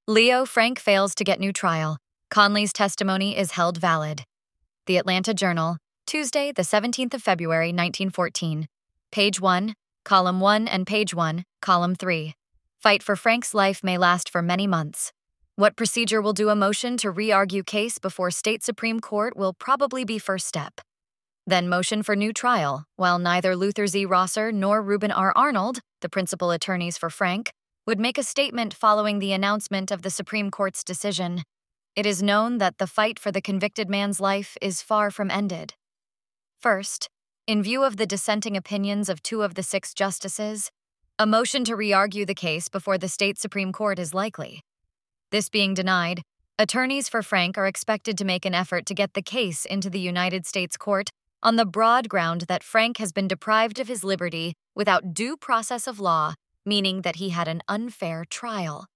Leo Frank fails to get new trial. Conley's testimony is held valid. The Atlanta Journal, Tuesday, the 17th of February, 1914. Page 1, Column 1 and Page 1, Column 3. Fight for Frank's life may last for many months. What procedure will do a motion to re-argue case before State Supreme Court will probably be first step. Then motion for new trial, while neither Luther Z. Rosser nor Reuben R. Arnold, the principal attorneys for Frank, would make a statement following the announcement of the Supreme Court's decision. It is known that the fight for the convicted man's life is far from ended. First, in view of the dissenting opinions of 2 of the 6 justices, a motion to re-argue the case before the state Supreme Court is likely. This being denied, attorneys for Frank are expected to make an effort to get the case into the United States Court on the broad ground that Frank has been deprived of his liberty without due process of law, meaning that he had an unfair trial.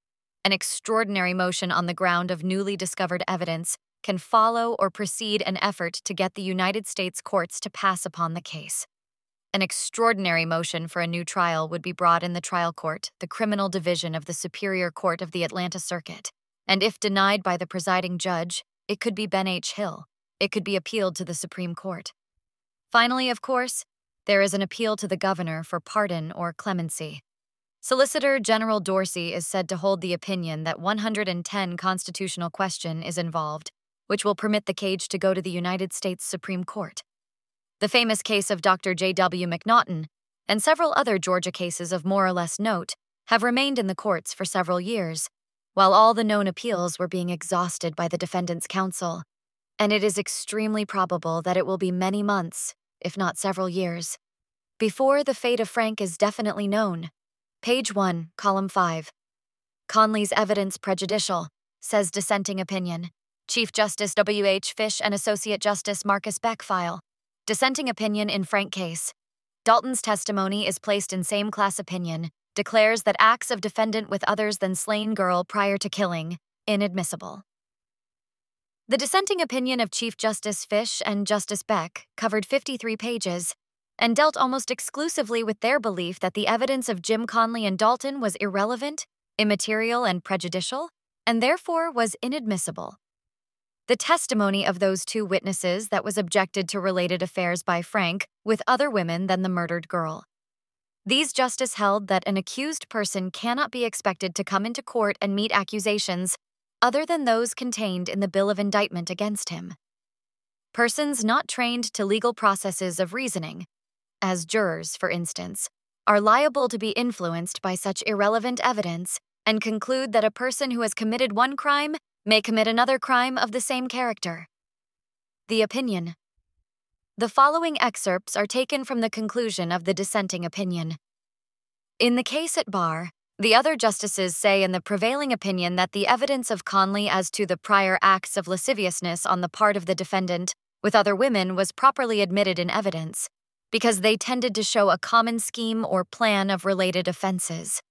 An extraordinary motion on the ground of newly discovered evidence can follow or precede an effort to get the United States courts to pass upon the case. An extraordinary motion for a new trial would be brought in the trial court, the criminal division of the Superior Court of the Atlanta Circuit, and if denied by the presiding judge, it could be Ben H. Hill. It could be appealed to the Supreme Court. Finally, of course, there is an appeal to the governor for pardon or clemency. Solicitor General Dorsey is said to hold the opinion that 110 constitutional question is involved, which will permit the case to go to the United States Supreme Court. The famous case of Dr. J.W. McNaughton and several other Georgia cases of more or less note have remained in the courts for several years, while all the known appeals were being exhausted by the defendant's counsel, and it is extremely probable that it will be many months, if not several years, before the fate of Frank is definitely known. Page 1, Column 5. Conley's evidence prejudicial, says dissenting opinion. Chief Justice W.H. Fish and Associate Justice Marcus Beck file. Dissenting opinion in Frank case. Dalton's testimony is placed in same class opinion, declares that acts of defendant with others than slain girl prior to killing, inadmissible. The dissenting opinion of Chief Justice Fish and Justice Beck covered 53 pages, and dealt almost exclusively with their belief that the evidence of Jim Conley and Dalton was irrelevant, immaterial, and prejudicial, and therefore was inadmissible. The testimony of those 2 witnesses that was objected to related affairs by Frank with other women than the murdered girl. These justices held that an accused person cannot be expected to come into court and meet accusations other than those contained in the bill of indictment against him. Persons not trained to legal processes of reasoning, as jurors, for instance, are liable to be influenced by such irrelevant evidence and conclude that a person who has committed one crime may commit another crime of the same character. The opinion. The following excerpts are taken from the conclusion of the dissenting opinion. In the case at bar, the other justices say in the prevailing opinion that the evidence of Conley as to the prior acts of lasciviousness on the part of the defendant with other women was properly admitted in evidence, because they tended to show a common scheme or plan of related offenses.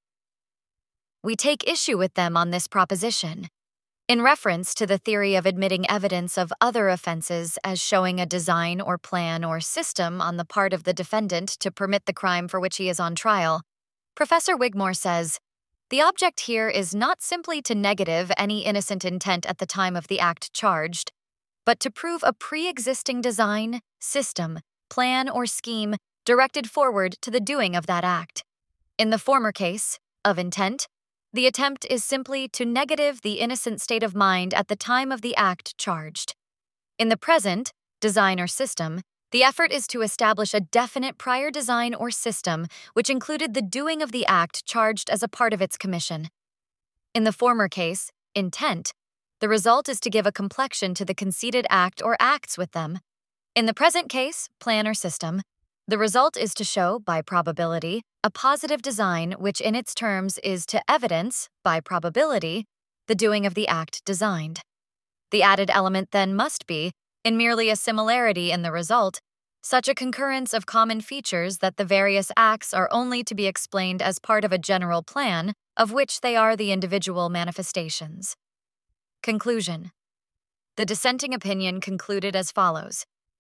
We take issue with them on this proposition, in reference to the theory of admitting evidence of other offenses as showing a design or plan or system on the part of the defendant to permit the crime for which he is on trial. Professor Wigmore says, the object here is not simply to negative any innocent intent at the time of the act charged, but to prove a pre-existing design, system, plan, or scheme directed forward to the doing of that act. In the former case, of intent, the attempt is simply to negative the innocent state of mind at the time of the act charged. In the present, design or system, the effort is to establish a definite prior design or system which included the doing of the act charged as a part of its commission. In the former case, intent, the result is to give a complexion to the conceded act or acts with them. In the present case, plan or system, the result is to show, by probability, a positive design which in its terms is to evidence, by probability, the doing of the act designed. The added element then must be, in merely a similarity in the result, such a concurrence of common features that the various acts are only to be explained as part of a general plan of which they are the individual manifestations. Conclusion. The dissenting opinion concluded as follows.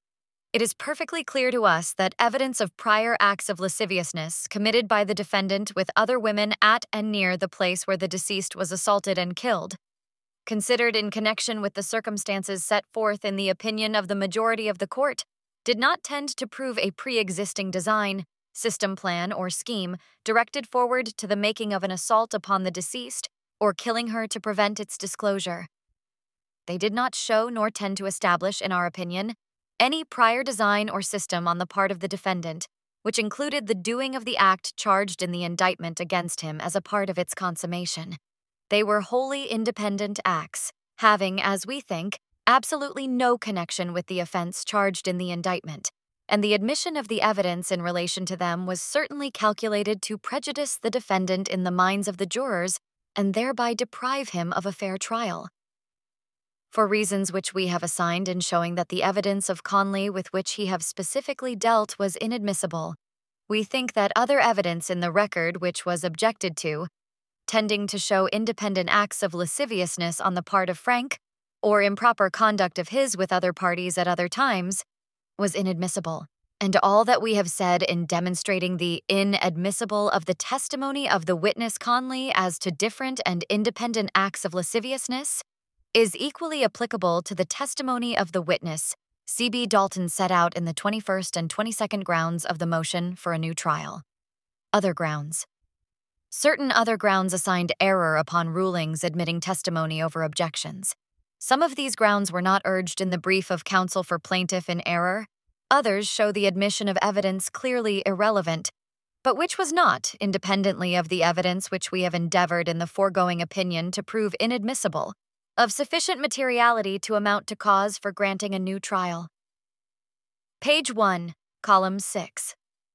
It is perfectly clear to us that evidence of prior acts of lasciviousness committed by the defendant with other women at and near the place where the deceased was assaulted and killed, considered in connection with the circumstances set forth in the opinion of the majority of the court, did not tend to prove a pre-existing design, system plan, or scheme directed forward to the making of an assault upon the deceased or killing her to prevent its disclosure. They did not show nor tend to establish, in our opinion, any prior design or system on the part of the defendant, which included the doing of the act charged in the indictment against him as a part of its consummation. They were wholly independent acts, having, as we think, absolutely no connection with the offense charged in the indictment, and the admission of the evidence in relation to them was certainly calculated to prejudice the defendant in the minds of the jurors and thereby deprive him of a fair trial. For reasons which we have assigned in showing that the evidence of Conley with which he have specifically dealt was inadmissible, we think that other evidence in the record which was objected to, tending to show independent acts of lasciviousness on the part of Frank, or improper conduct of his with other parties at other times, was inadmissible, and all that we have said in demonstrating the inadmissible of the testimony of the witness Conley as to different and independent acts of lasciviousness is equally applicable to the testimony of the witness C.B. Dalton set out in the 21st and 22nd grounds of the motion for a new trial. Other grounds. Certain other grounds assigned error upon rulings admitting testimony over objections. Some of these grounds were not urged in the brief of counsel for plaintiff in error. Others show the admission of evidence clearly irrelevant, but which was not, independently of the evidence which we have endeavored in the foregoing opinion to prove inadmissible, of sufficient materiality to amount to cause for granting a new trial. Page 1, column 6.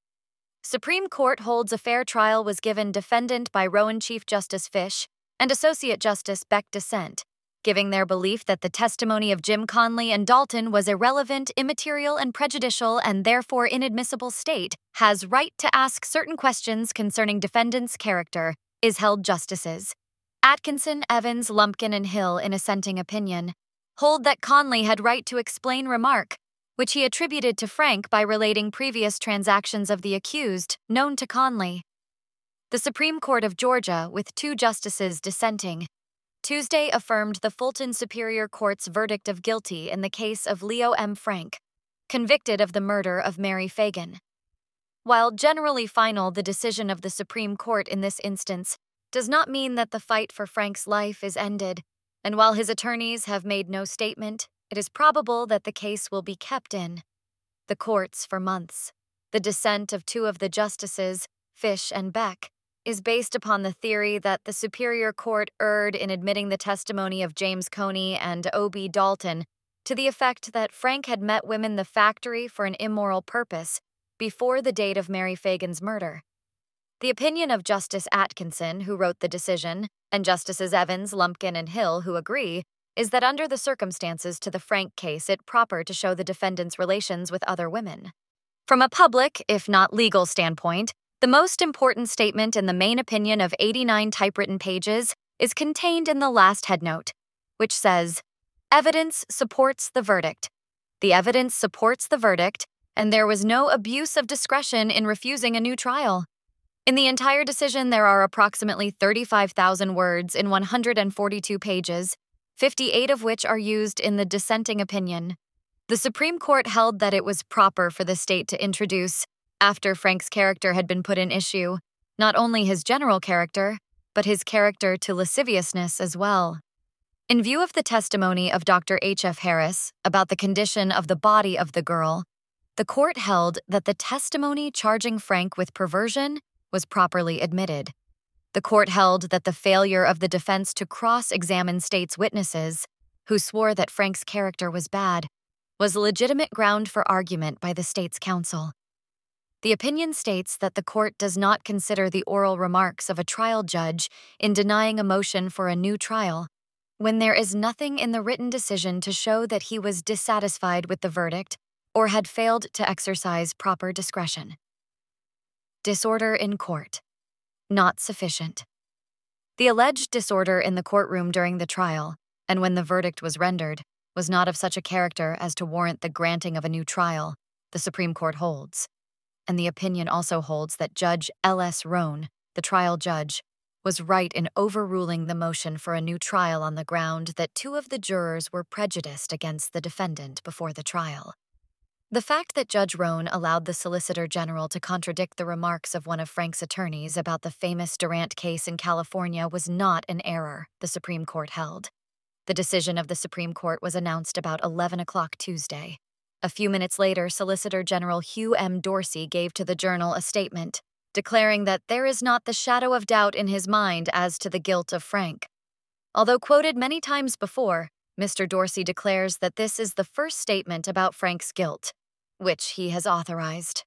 Supreme Court holds a fair trial was given defendant by Rowan Chief Justice Fish and Associate Justice Beck dissent, giving their belief that the testimony of Jim Conley and Dalton was irrelevant, immaterial, and prejudicial and therefore inadmissible state, has right to ask certain questions concerning defendant's character, is held justices. Atkinson, Evans, Lumpkin, and Hill, in assenting opinion, hold that Conley had right to explain remark, which he attributed to Frank by relating previous transactions of the accused, known to Conley. The Supreme Court of Georgia, with 2 justices dissenting, Tuesday affirmed the Fulton Superior Court's verdict of guilty in the case of Leo M. Frank, convicted of the murder of Mary Fagan. While generally final, the decision of the Supreme Court in this instance does not mean that the fight for Frank's life is ended, and while his attorneys have made no statement, it is probable that the case will be kept in the courts for months. The dissent of 2 of the justices, Fish and Beck, is based upon the theory that the Superior Court erred in admitting the testimony of James Coney and O.B. Dalton to the effect that Frank had met women in the factory for an immoral purpose before the date of Mary Fagan's murder. The opinion of Justice Atkinson, who wrote the decision, and Justices Evans, Lumpkin, and Hill, who agree, is that under the circumstances to the Frank case it proper to show the defendant's relations with other women. From a public, if not legal standpoint, the most important statement in the main opinion of 89 typewritten pages is contained in the last headnote, which says, "Evidence supports the verdict. The evidence supports the verdict, and there was no abuse of discretion in refusing a new trial." In the entire decision, there are approximately 35,000 words in 142 pages, 58 of which are used in the dissenting opinion. The Supreme Court held that it was proper for the state to introduce, after Frank's character had been put in issue, not only his general character, but his character to lasciviousness as well. In view of the testimony of Dr. H.F. Harris about the condition of the body of the girl, the court held that the testimony charging Frank with perversion was properly admitted. The court held that the failure of the defense to cross-examine state's witnesses, who swore that Frank's character was bad, was legitimate ground for argument by the state's counsel. The opinion states that the court does not consider the oral remarks of a trial judge in denying a motion for a new trial, when there is nothing in the written decision to show that he was dissatisfied with the verdict or had failed to exercise proper discretion. Disorder in court. Not sufficient. The alleged disorder in the courtroom during the trial, and when the verdict was rendered, was not of such a character as to warrant the granting of a new trial, the Supreme Court holds. And the opinion also holds that Judge L.S. Rohn, the trial judge, was right in overruling the motion for a new trial on the ground that two of the jurors were prejudiced against the defendant before the trial. The fact that Judge Rohn allowed the Solicitor General to contradict the remarks of one of Frank's attorneys about the famous Durant case in California was not an error, the Supreme Court held. The decision of the Supreme Court was announced about 11 o'clock Tuesday. A few minutes later, Solicitor General Hugh M. Dorsey gave to the Journal a statement, declaring that there is not the shadow of doubt in his mind as to the guilt of Frank. Although quoted many times before, Mr. Dorsey declares that this is the first statement about Frank's guilt, which he has authorized.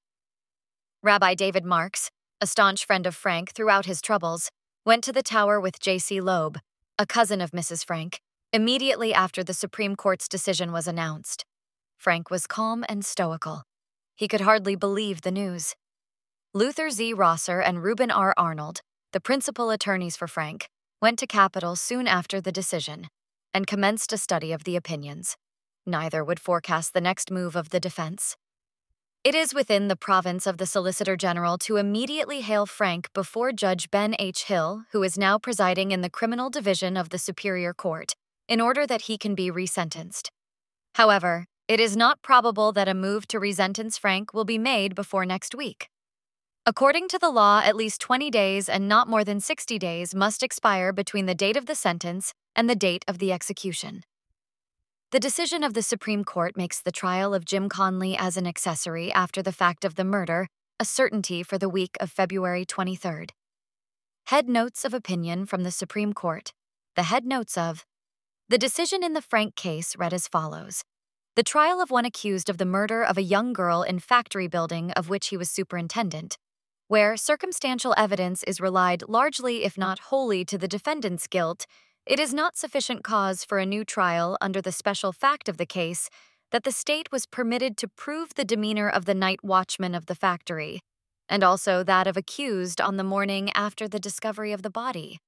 Rabbi David Marks, a staunch friend of Frank throughout his troubles, went to the tower with J.C. Loeb, a cousin of Mrs. Frank, immediately after the Supreme Court's decision was announced. Frank was calm and stoical. He could hardly believe the news. Luther Z. Rosser and Reuben R. Arnold, the principal attorneys for Frank, went to Capitol soon after the decision and commenced a study of the opinions. Neither would forecast the next move of the defense. It is within the province of the Solicitor General to immediately hail Frank before Judge Ben H. Hill, who is now presiding in the Criminal Division of the Superior Court, in order that he can be resentenced. However, it is not probable that a move to resentence Frank will be made before next week. According to the law, at least 20 days and not more than 60 days must expire between the date of the sentence and the date of the execution. The decision of the Supreme Court makes the trial of Jim Conley as an accessory after the fact of the murder a certainty for the week of February 23rd. Head notes of opinion from the Supreme Court. The head notes of the decision in the Frank case read as follows. The trial of one accused of the murder of a young girl in factory building of which he was superintendent, where circumstantial evidence is relied largely if not wholly to the defendant's guilt, it is not sufficient cause for a new trial under the special fact of the case that the state was permitted to prove the demeanor of the night watchman of the factory, and also that of accused on the morning after the discovery of the body.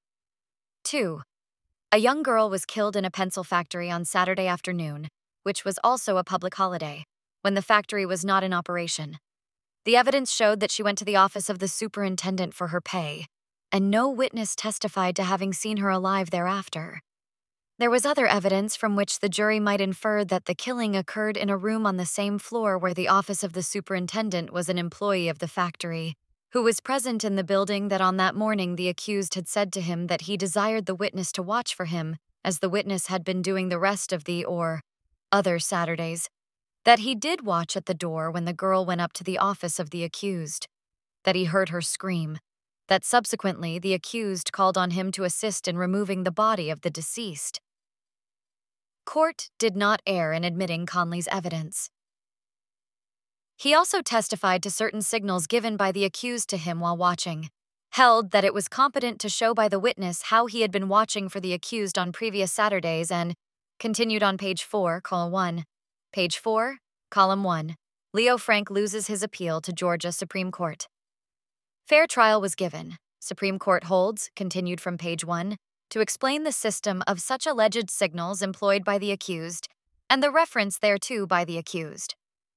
2. A young girl was killed in a pencil factory on Saturday afternoon, which was also a public holiday, when the factory was not in operation. The evidence showed that she went to the office of the superintendent for her pay, and no witness testified to having seen her alive thereafter. There was other evidence from which the jury might infer that the killing occurred in a room on the same floor where the office of the superintendent was an employee of the factory, who was present in the building that on that morning the accused had said to him that he desired the witness to watch for him, as the witness had been doing the rest of the other Saturdays, that he did watch at the door when the girl went up to the office of the accused, that he heard her scream, that subsequently the accused called on him to assist in removing the body of the deceased. Court did not err in admitting Conley's evidence. He also testified to certain signals given by the accused to him while watching, held that it was competent to show by the witness how he had been watching for the accused on previous Saturdays, and continued on page 4, column 1. Page 4, column 1. Leo Frank loses his appeal to Georgia Supreme Court. Fair trial was given. Supreme Court holds, continued from page 1, to explain the system of such alleged signals employed by the accused and the reference thereto by the accused.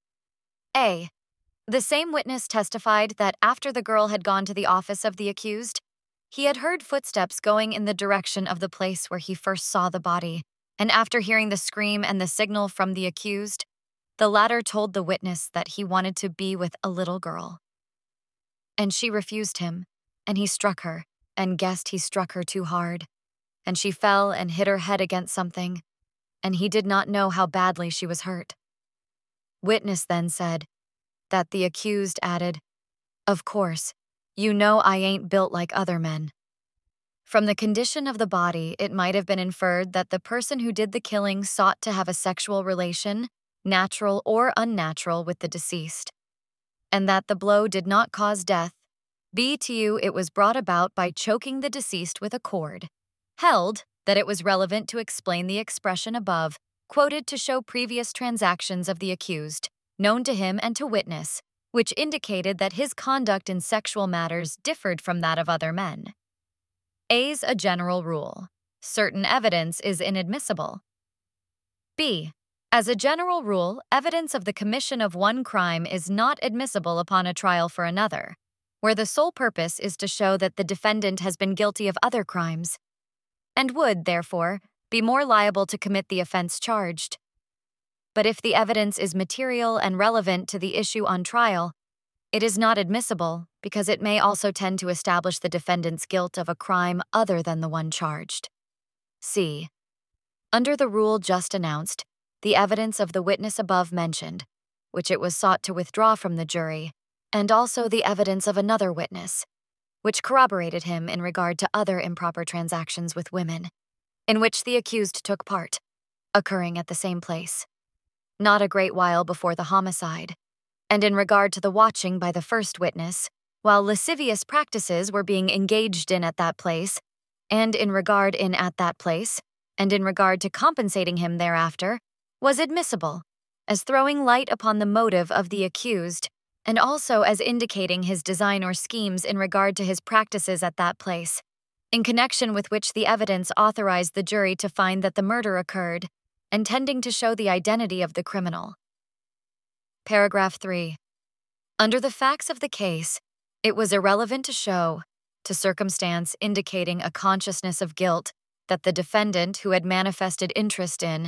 A. The same witness testified that after the girl had gone to the office of the accused, he had heard footsteps going in the direction of the place where he first saw the body, and after hearing the scream and the signal from the accused, the latter told the witness that he wanted to be with a little girl. And she refused him, and he struck her, and guessed he struck her too hard, and she fell and hit her head against something, and he did not know how badly she was hurt. Witness then said that the accused added, "Of course, you know I ain't built like other men." From the condition of the body, it might have been inferred that the person who did the killing sought to have a sexual relation, natural or unnatural, with the deceased, and that the blow did not cause death. BTU, it was brought about by choking the deceased with a cord. Held that it was relevant to explain the expression above, quoted to show previous transactions of the accused, known to him and to witness, which indicated that his conduct in sexual matters differed from that of other men. A's a general rule. Certain evidence is inadmissible. B. As a general rule, evidence of the commission of one crime is not admissible upon a trial for another, where the sole purpose is to show that the defendant has been guilty of other crimes, and would, therefore, be more liable to commit the offense charged. But if the evidence is material and relevant to the issue on trial, it is not admissible because it may also tend to establish the defendant's guilt of a crime other than the one charged. C. Under the rule just announced, the evidence of the witness above mentioned, which it was sought to withdraw from the jury, and also the evidence of another witness, which corroborated him in regard to other improper transactions with women, in which the accused took part, occurring at the same place, not a great while before the homicide, and in regard to the watching by the first witness, while lascivious practices were being engaged in at that place, and in regard to compensating him thereafter, was admissible, as throwing light upon the motive of the accused, and also as indicating his design or schemes in regard to his practices at that place, in connection with which the evidence authorized the jury to find that the murder occurred, and tending to show the identity of the criminal. Paragraph 3. Under the facts of the case, it was irrelevant to show, to circumstance indicating a consciousness of guilt, that the defendant who had manifested interest in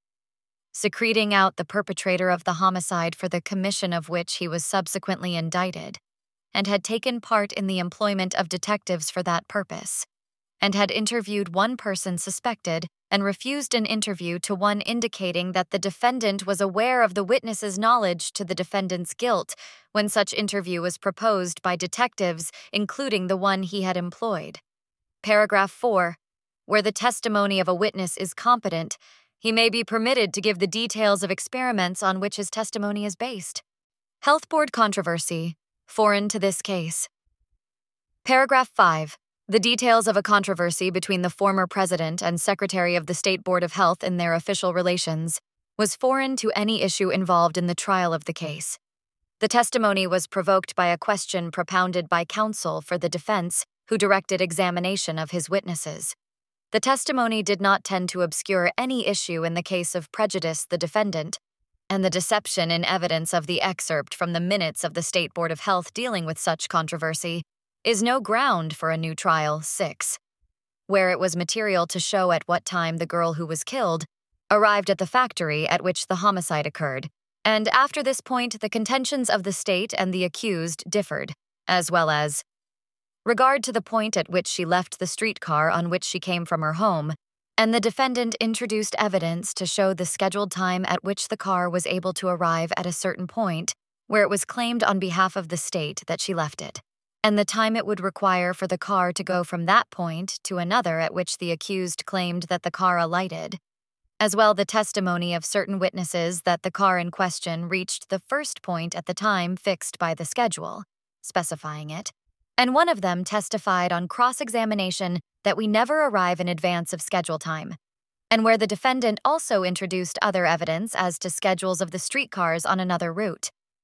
secreting out the perpetrator of the homicide for the commission of which he was subsequently indicted, and had taken part in the employment of detectives for that purpose, and had interviewed one person suspected and refused an interview to one indicating that the defendant was aware of the witness's knowledge to the defendant's guilt when such interview was proposed by detectives, including the one he had employed. Paragraph 4. Where the testimony of a witness is competent, he may be permitted to give the details of experiments on which his testimony is based. Health Board controversy, foreign to this case. Paragraph 5. The details of a controversy between the former president and secretary of the State Board of Health in their official relations was foreign to any issue involved in the trial of the case. The testimony was provoked by a question propounded by counsel for the defense, who directed examination of his witnesses. The testimony did not tend to obscure any issue in the case of prejudice the defendant, and the deception in evidence of the excerpt from the minutes of the State Board of Health dealing with such controversy is no ground for a new trial. 6. Where it was material to show at what time the girl who was killed arrived at the factory at which the homicide occurred, and after this point the contentions of the state and the accused differed, as well as regard to the point at which she left the streetcar on which she came from her home, and the defendant introduced evidence to show the scheduled time at which the car was able to arrive at a certain point, where it was claimed on behalf of the state that she left it, and the time it would require for the car to go from that point to another at which the accused claimed that the car alighted, as well the testimony of certain witnesses that the car in question reached the first point at the time fixed by the schedule, specifying it, and one of them testified on cross-examination that we never arrive in advance of schedule time, and where the defendant also introduced other evidence as to schedules of the streetcars on another route.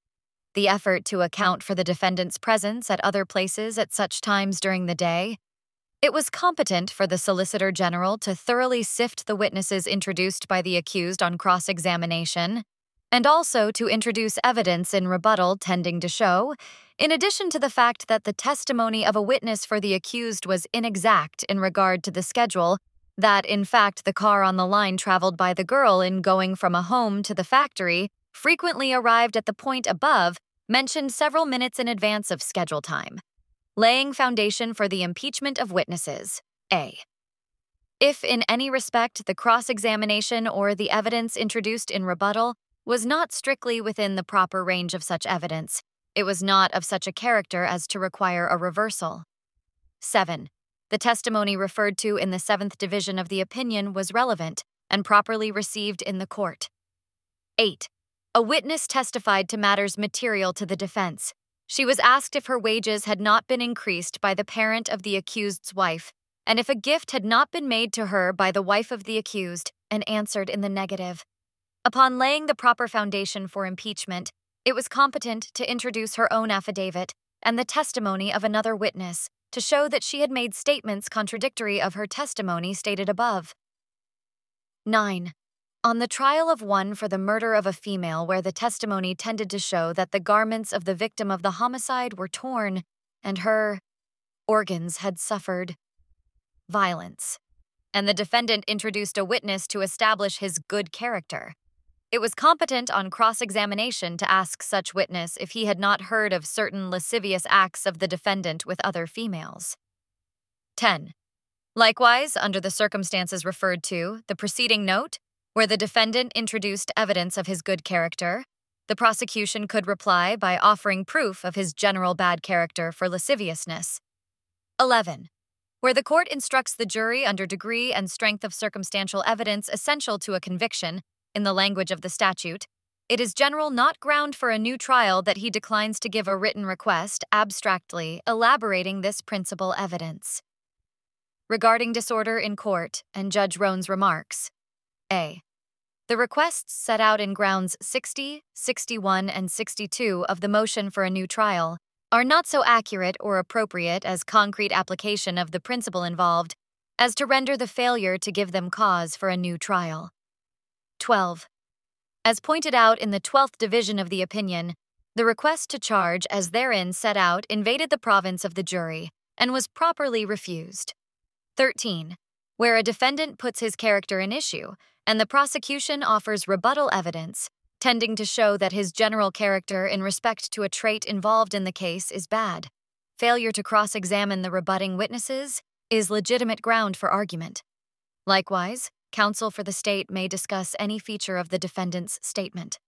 The effort to account for the defendant's presence at other places at such times during the day, it was competent for the Solicitor General to thoroughly sift the witnesses introduced by the accused on cross-examination, and also to introduce evidence in rebuttal tending to show, in addition to the fact that the testimony of a witness for the accused was inexact in regard to the schedule, that in fact the car on the line traveled by the girl in going from a home to the factory frequently arrived at the point above mentioned several minutes in advance of schedule time, laying foundation for the impeachment of witnesses. A. If in any respect the cross-examination or the evidence introduced in rebuttal was not strictly within the proper range of such evidence, it was not of such a character as to require a reversal. 7. The testimony referred to in the 7th division of the opinion was relevant and properly received in the court. 8. A witness testified to matters material to the defense. She was asked if her wages had not been increased by the parent of the accused's wife, and if a gift had not been made to her by the wife of the accused, and answered in the negative. Upon laying the proper foundation for impeachment, it was competent to introduce her own affidavit and the testimony of another witness to show that she had made statements contradictory of her testimony stated above. 9. On the trial of one for the murder of a female where the testimony tended to show that the garments of the victim of the homicide were torn and her organs had suffered violence, and the defendant introduced a witness to establish his good character. It was competent on cross-examination to ask such witness if he had not heard of certain lascivious acts of the defendant with other females. 10. Likewise, under the circumstances referred to, the preceding note, where the defendant introduced evidence of his good character, the prosecution could reply by offering proof of his general bad character for lasciviousness. 11. Where the court instructs the jury under degree and strength of circumstantial evidence essential to a conviction, in the language of the statute, it is general not ground for a new trial that he declines to give a written request abstractly elaborating this principal evidence. Regarding disorder in court and Judge Roan's remarks, A. The requests set out in grounds 60, 61, and 62 of the motion for a new trial are not so accurate or appropriate as concrete application of the principle involved as to render the failure to give them cause for a new trial. 12. As pointed out in the 12th division of the opinion, the request to charge as therein set out invaded the province of the jury and was properly refused. 13. Where a defendant puts his character in issue and the prosecution offers rebuttal evidence tending to show that his general character in respect to a trait involved in the case is bad, failure to cross-examine the rebutting witnesses is legitimate ground for argument. Likewise, counsel for the state may discuss any feature of the defendant's statement.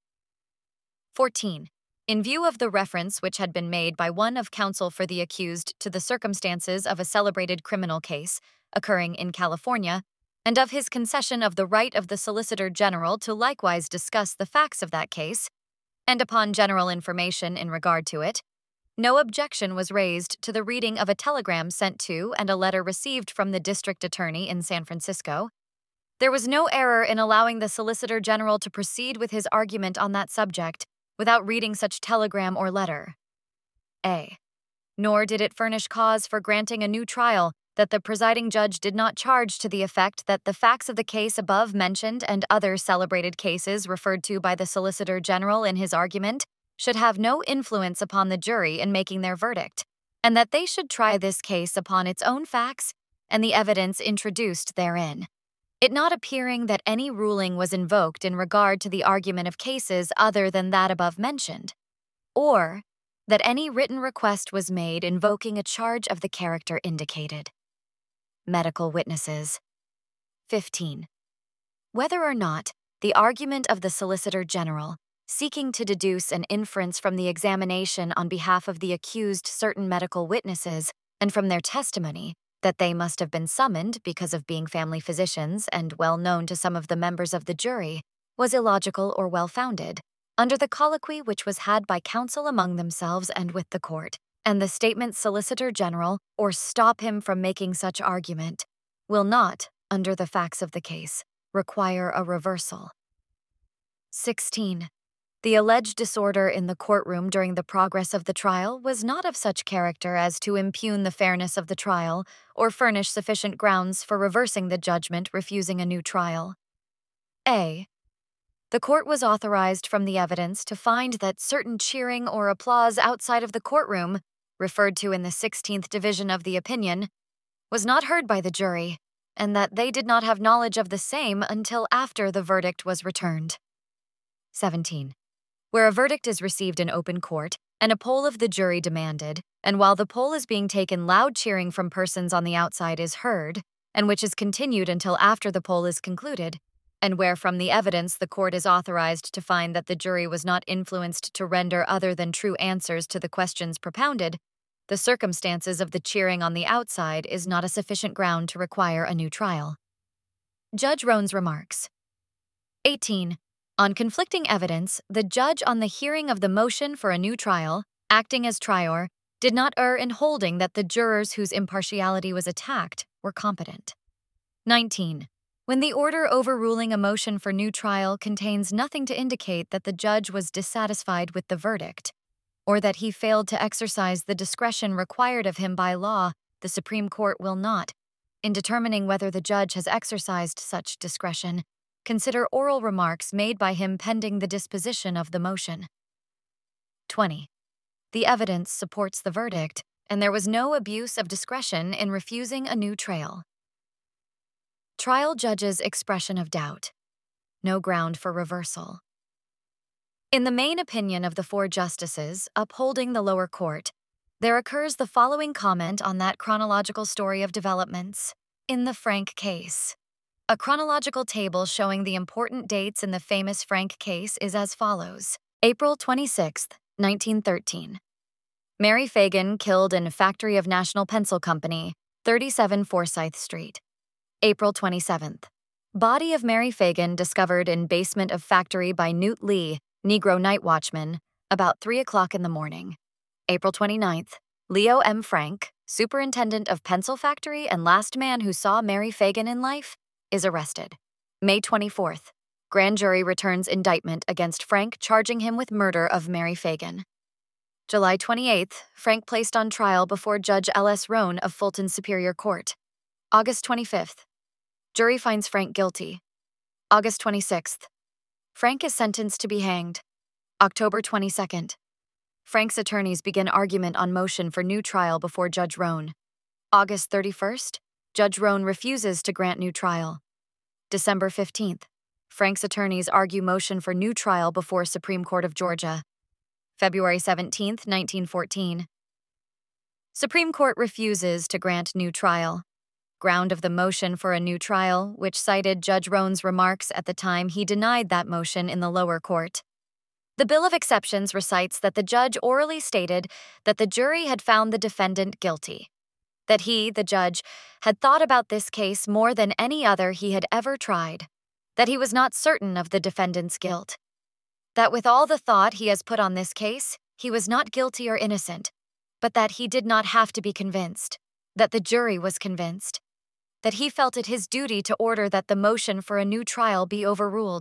14. In view of the reference which had been made by one of counsel for the accused to the circumstances of a celebrated criminal case occurring in California, and of his concession of the right of the Solicitor General to likewise discuss the facts of that case, and upon general information in regard to it, no objection was raised to the reading of a telegram sent to and a letter received from the district attorney in San Francisco. There was no error in allowing the Solicitor General to proceed with his argument on that subject without reading such telegram or letter. A. Nor did it furnish cause for granting a new trial that the presiding judge did not charge to the effect that the facts of the case above mentioned and other celebrated cases referred to by the Solicitor General in his argument should have no influence upon the jury in making their verdict, and that they should try this case upon its own facts and the evidence introduced therein, it not appearing that any ruling was invoked in regard to the argument of cases other than that above mentioned, or that any written request was made invoking a charge of the character indicated. Medical witnesses. 15. Whether or not the argument of the Solicitor General, seeking to deduce an inference from the examination on behalf of the accused certain medical witnesses and from their testimony that they must have been summoned because of being family physicians and well known to some of the members of the jury, was illogical or well-founded, under the colloquy which was had by counsel among themselves and with the court, and the statement Solicitor General, or stop him from making such argument, will not, under the facts of the case, require a reversal. 16. The alleged disorder in the courtroom during the progress of the trial was not of such character as to impugn the fairness of the trial or furnish sufficient grounds for reversing the judgment refusing a new trial. A. The court was authorized from the evidence to find that certain cheering or applause outside of the courtroom, referred to in the 16th division of the opinion, was not heard by the jury, and that they did not have knowledge of the same until after the verdict was returned. 17. Where a verdict is received in open court and a poll of the jury demanded, and while the poll is being taken, loud cheering from persons on the outside is heard, and which is continued until after the poll is concluded, and where from the evidence the court is authorized to find that the jury was not influenced to render other than true answers to the questions propounded, the circumstances of the cheering on the outside is not a sufficient ground to require a new trial. Judge Roan's remarks. 18. On conflicting evidence, the judge on the hearing of the motion for a new trial, acting as trior, did not err in holding that the jurors whose impartiality was attacked were competent. 19. When the order overruling a motion for new trial contains nothing to indicate that the judge was dissatisfied with the verdict, or that he failed to exercise the discretion required of him by law, the Supreme Court will not, in determining whether the judge has exercised such discretion, consider oral remarks made by him pending the disposition of the motion. 20. The evidence supports the verdict, and there was no abuse of discretion in refusing a new trial. Trial judge's expression of doubt. No ground for reversal. In the main opinion of the 4 justices upholding the lower court, there occurs the following comment on that chronological story of developments. In the Frank case. A chronological table showing the important dates in the famous Frank case is as follows. April 26, 1913. Mary Fagan killed in Factory of National Pencil Company, 37 Forsyth Street. April 27th. Body of Mary Fagan discovered in basement of factory by Newt Lee, Negro night watchman, about 3 o'clock in the morning. April 29th. Leo M. Frank, superintendent of pencil factory and last man who saw Mary Fagan in life, is arrested. May 24th. Grand jury returns indictment against Frank, charging him with murder of Mary Fagan. July 28th. Frank placed on trial before Judge L.S. Roan of Fulton Superior Court. August 25th. Jury finds Frank guilty. August 26th. Frank is sentenced to be hanged. October 22nd. Frank's attorneys begin argument on motion for new trial before Judge Roan. August 31st. Judge Roan refuses to grant new trial. December 15th. Frank's attorneys argue motion for new trial before Supreme Court of Georgia. February 17th, 1914. Supreme Court refuses to grant new trial. Ground of the motion for a new trial, which cited Judge Roan's remarks at the time he denied that motion in the lower court. The Bill of Exceptions recites that the judge orally stated that the jury had found the defendant guilty, that he, the judge, had thought about this case more than any other he had ever tried, that he was not certain of the defendant's guilt, that with all the thought he has put on this case, he was not guilty or innocent, but that he did not have to be convinced, that the jury was convinced, that he felt it his duty to order that the motion for a new trial be overruled.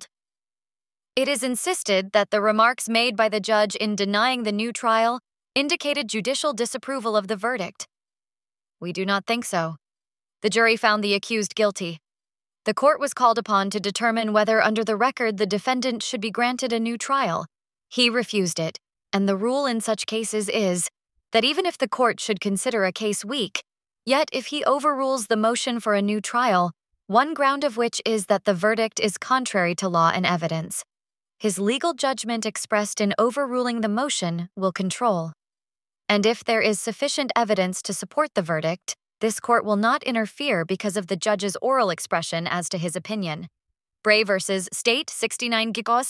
It is insisted that the remarks made by the judge in denying the new trial indicated judicial disapproval of the verdict. We do not think so. The jury found the accused guilty. The court was called upon to determine whether under the record the defendant should be granted a new trial. He refused it, and the rule in such cases is that even if the court should consider a case weak, yet if he overrules the motion for a new trial, one ground of which is that the verdict is contrary to law and evidence, his legal judgment expressed in overruling the motion will control. And if there is sufficient evidence to support the verdict, this court will not interfere because of the judge's oral expression as to his opinion. Bray v. State 69 Gicos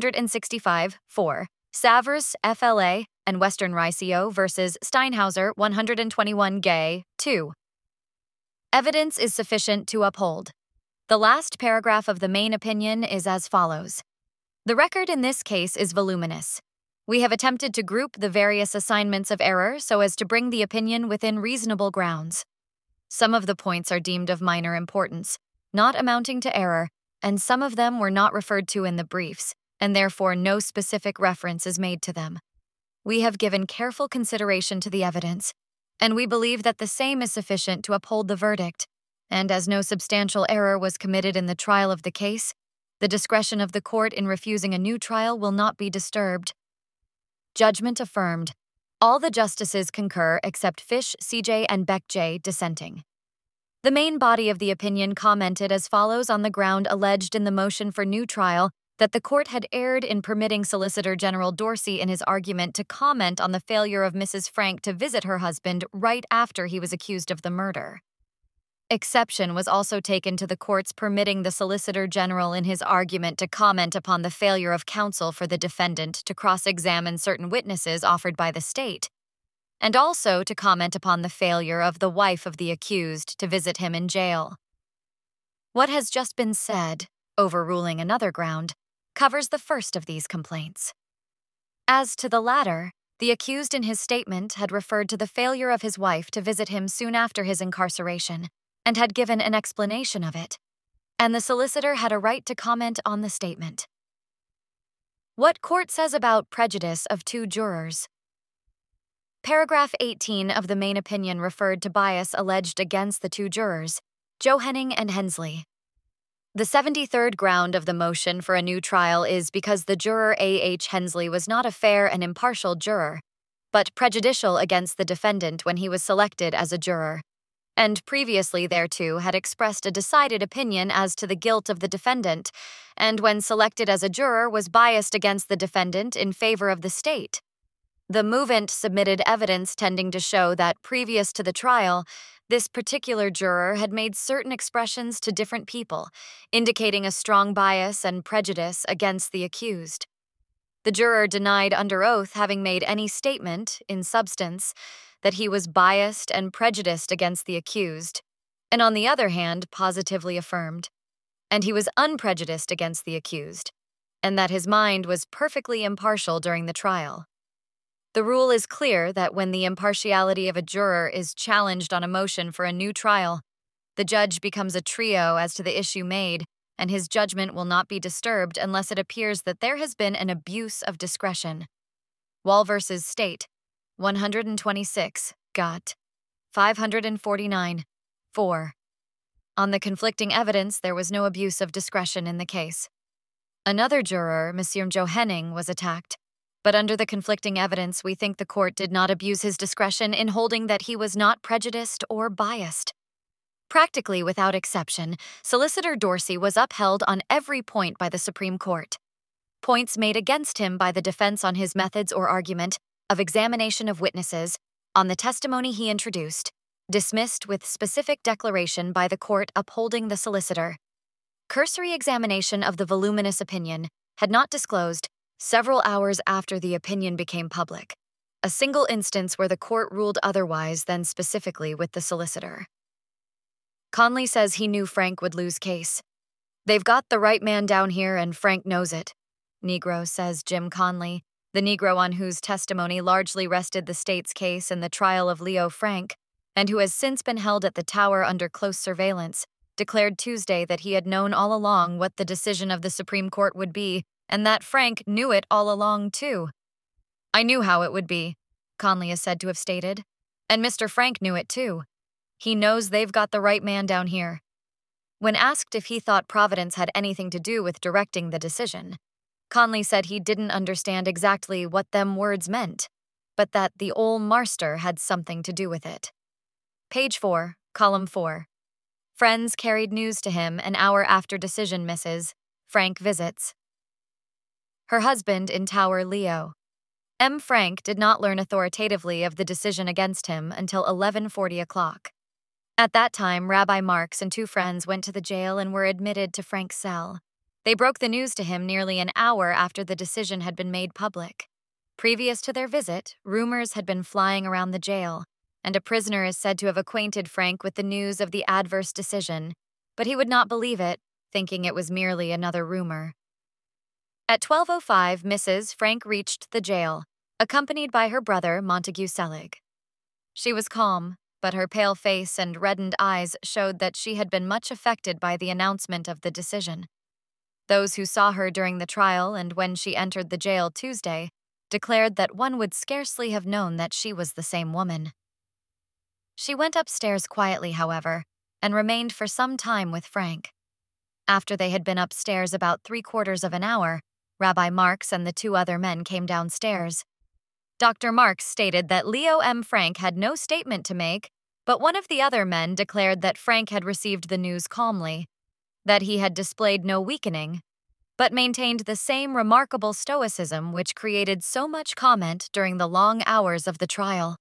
765, 4. Savers, FLA, and Western Rycio v. Steinhauser 121 Gay, 2. Evidence is sufficient to uphold. The last paragraph of the main opinion is as follows. The record in this case is voluminous. We have attempted to group the various assignments of error so as to bring the opinion within reasonable grounds. Some of the points are deemed of minor importance, not amounting to error, and some of them were not referred to in the briefs, and therefore no specific reference is made to them. We have given careful consideration to the evidence, and we believe that the same is sufficient to uphold the verdict, and as no substantial error was committed in the trial of the case, the discretion of the court in refusing a new trial will not be disturbed. Judgment affirmed. All the justices concur except Fish, C.J., and Beck J. dissenting. The main body of the opinion commented as follows on the ground alleged in the motion for new trial that the court had erred in permitting Solicitor General Dorsey in his argument to comment on the failure of Mrs. Frank to visit her husband right after he was accused of the murder. Exception was also taken to the court's permitting the Solicitor General in his argument to comment upon the failure of counsel for the defendant to cross-examine certain witnesses offered by the state, and also to comment upon the failure of the wife of the accused to visit him in jail. What has just been said, overruling another ground, covers the first of these complaints. As to the latter, the accused in his statement had referred to the failure of his wife to visit him soon after his incarceration, and had given an explanation of it, and the solicitor had a right to comment on the statement. What court says about prejudice of 2 jurors? Paragraph 18 of the main opinion referred to bias alleged against the 2 jurors, Joe Henning and Hensley. The 73rd ground of the motion for a new trial is because the juror A.H. Hensley was not a fair and impartial juror, but prejudicial against the defendant when he was selected as a juror, and previously thereto had expressed a decided opinion as to the guilt of the defendant, and when selected as a juror was biased against the defendant in favor of the state. The movant submitted evidence tending to show that previous to the trial, this particular juror had made certain expressions to different people, indicating a strong bias and prejudice against the accused. The juror denied under oath having made any statement, in substance, that he was biased and prejudiced against the accused, and on the other hand positively affirmed, and he was unprejudiced against the accused, and that his mind was perfectly impartial during the trial. The rule is clear that when the impartiality of a juror is challenged on a motion for a new trial, the judge becomes a trio as to the issue made, and his judgment will not be disturbed unless it appears that there has been an abuse of discretion. Wall v. State, 126, Gott. 549, 4. On the conflicting evidence, there was no abuse of discretion in the case. Another juror, Monsieur Joe Henning, was attacked, but under the conflicting evidence, we think the court did not abuse his discretion in holding that he was not prejudiced or biased. Practically without exception, Solicitor Dorsey was upheld on every point by the Supreme Court. Points made against him by the defense on his methods or argument, of examination of witnesses, on the testimony he introduced, dismissed with specific declaration by the court upholding the solicitor. Cursory examination of the voluminous opinion had not disclosed, several hours after the opinion became public, a single instance where the court ruled otherwise than specifically with the solicitor. Conley says he knew Frank would lose case. "They've got the right man down here and Frank knows it," Negro says Jim Conley, the Negro on whose testimony largely rested the state's case in the trial of Leo Frank, and who has since been held at the Tower under close surveillance, declared Tuesday that he had known all along what the decision of the Supreme Court would be, and that Frank knew it all along, too. "I knew how it would be," Conley is said to have stated, "and Mr. Frank knew it, too. He knows they've got the right man down here." When asked if he thought Providence had anything to do with directing the decision, Conley said he didn't understand exactly what them words meant, but that the ol' marster had something to do with it. Page 4, column 4. Friends carried news to him an hour after decision misses. Frank visits. Her husband in Tower, Leo. M. Frank did not learn authoritatively of the decision against him until 11:40 o'clock. At that time, Rabbi Marks and two friends went to the jail and were admitted to Frank's cell. They broke the news to him nearly an hour after the decision had been made public. Previous to their visit, rumors had been flying around the jail, and a prisoner is said to have acquainted Frank with the news of the adverse decision, but he would not believe it, thinking it was merely another rumor. At 12:05, Mrs. Frank reached the jail, accompanied by her brother, Montague Selig. She was calm, but her pale face and reddened eyes showed that she had been much affected by the announcement of the decision. Those who saw her during the trial and when she entered the jail Tuesday declared that one would scarcely have known that she was the same woman. She went upstairs quietly, however, and remained for some time with Frank. After they had been upstairs about 3/4 of an hour, Rabbi Marks and the two other men came downstairs. Dr. Marks stated that Leo M. Frank had no statement to make, but one of the other men declared that Frank had received the news calmly, that he had displayed no weakening, but maintained the same remarkable stoicism which created so much comment during the long hours of the trial.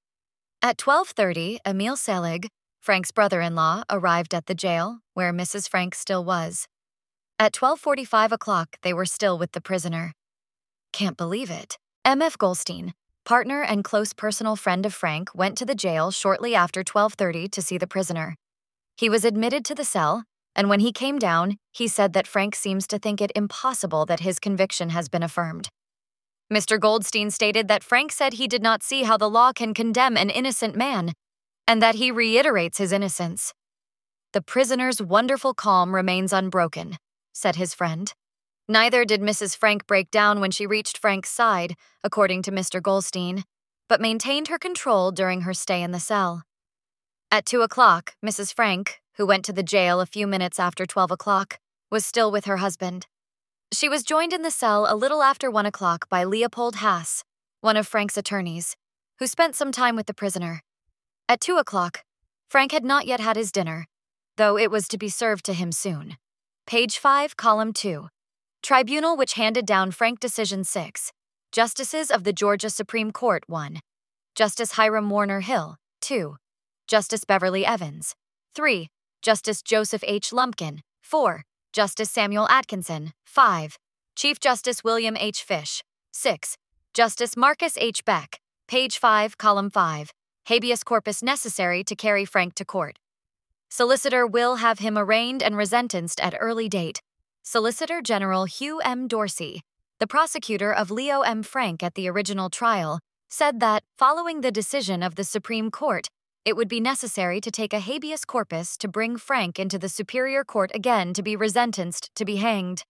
At 12:30, Emil Selig, Frank's brother-in-law, arrived at the jail, where Mrs. Frank still was. At 12:45 o'clock, they were still with the prisoner. Can't believe it. M.F. Goldstein, partner and close personal friend of Frank, went to the jail shortly after 12:30 to see the prisoner. He was admitted to the cell, and when he came down, he said that Frank seems to think it impossible that his conviction has been affirmed. Mr. Goldstein stated that Frank said he did not see how the law can condemn an innocent man, and that he reiterates his innocence. "The prisoner's wonderful calm remains unbroken," said his friend. Neither did Mrs. Frank break down when she reached Frank's side, according to Mr. Goldstein, but maintained her control during her stay in the cell. At 2 o'clock, Mrs. Frank, who went to the jail a few minutes after 12 o'clock, was still with her husband. She was joined in the cell a little after 1 o'clock by Leopold Haas, one of Frank's attorneys, who spent some time with the prisoner. At 2 o'clock, Frank had not yet had his dinner, though it was to be served to him soon. Page 5, column 2. Tribunal which handed down Frank Decision 6. Justices of the Georgia Supreme Court 1. Justice Hiram Warner Hill 2. Justice Beverly Evans 3. Justice Joseph H. Lumpkin 4. Justice Samuel Atkinson 5. Chief Justice William H. Fish 6. Justice Marcus H. Beck. Page 5, column 5. Habeas corpus necessary to carry Frank to court. Solicitor will have him arraigned and resentenced at early date. Solicitor General Hugh M. Dorsey, the prosecutor of Leo M. Frank at the original trial, said that, following the decision of the Supreme Court, it would be necessary to take a habeas corpus to bring Frank into the Superior Court again to be resentenced to be hanged.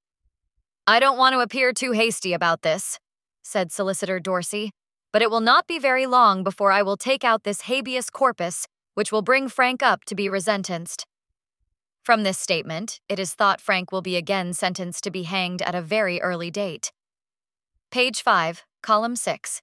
"I don't want to appear too hasty about this," said Solicitor Dorsey, "but it will not be very long before I will take out this habeas corpus, which will bring Frank up to be resentenced." From this statement, it is thought Frank will be again sentenced to be hanged at a very early date. Page 5, column 6.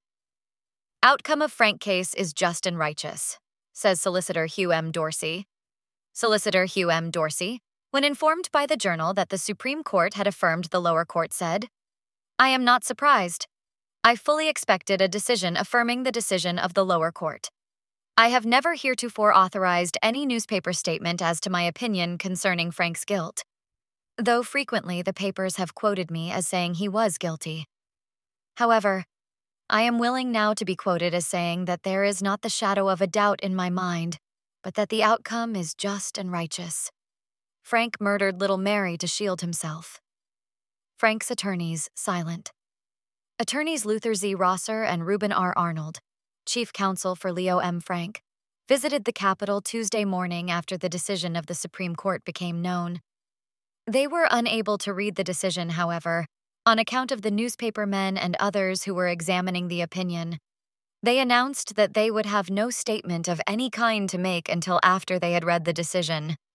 Outcome of Frank case is just and righteous, says Solicitor Hugh M. Dorsey. Solicitor Hugh M. Dorsey, when informed by the Journal that the Supreme Court had affirmed the lower court, said, "I am not surprised. I fully expected a decision affirming the decision of the lower court. I have never heretofore authorized any newspaper statement as to my opinion concerning Frank's guilt, though frequently the papers have quoted me as saying he was guilty. However, I am willing now to be quoted as saying that there is not the shadow of a doubt in my mind, but that the outcome is just and righteous. Frank murdered little Mary to shield himself." Frank's attorneys silent. Attorneys Luther Z. Rosser and Reuben R. Arnold, chief counsel for Leo M. Frank, visited the Capitol Tuesday morning after the decision of the Supreme Court became known. They were unable to read the decision, however, on account of the newspaper men and others who were examining the opinion. They announced that they would have no statement of any kind to make until after they had read the decision.